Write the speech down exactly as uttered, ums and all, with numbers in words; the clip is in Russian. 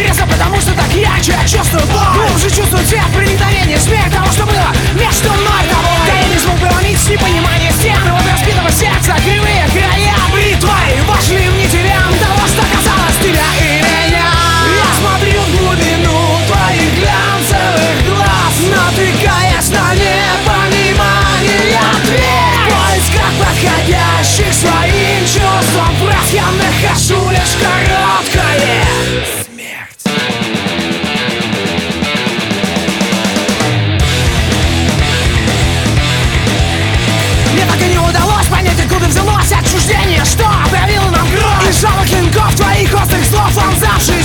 Резко, потому что так ярче я чувствую боль. Глубже чувствую цвет проникновения, смех того, что было между мной и тобой. Да я не смог преломить непонимание стен, вот разбитого сердца кривые края бритвой вошли в нити вен того, что казалось тебя и меня. Я смотрю в глубину твоих глянцевых глаз, натыкаясь на непонимание ответ. В поисках подходящих своим чувствам фраз я нахожу лишь короткое смерть. Мне так и не удалось понять, откуда взялось отчуждение, что объявило нам кровь. И жало клинков твоих острых слов, вонзавшие